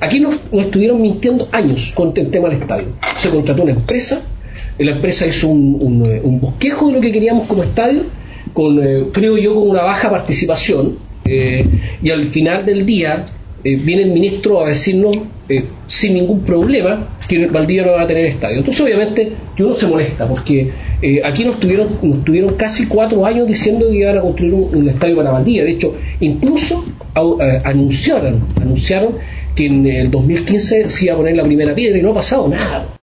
aquí nos estuvieron mintiendo años con el tema del estadio. Se contrató una empresa, la empresa hizo un bosquejo de lo que queríamos como estadio, creo yo con una baja participación, y al final del día viene el ministro a decirnos sin ningún problema que Valdivia no va a tener estadio. Entonces obviamente uno se molesta porque aquí nos tuvieron casi 4 años diciendo que iban a construir un estadio para Valdivia. De hecho, incluso anunciaron que en el 2015 se iba a poner la primera piedra y no ha pasado nada.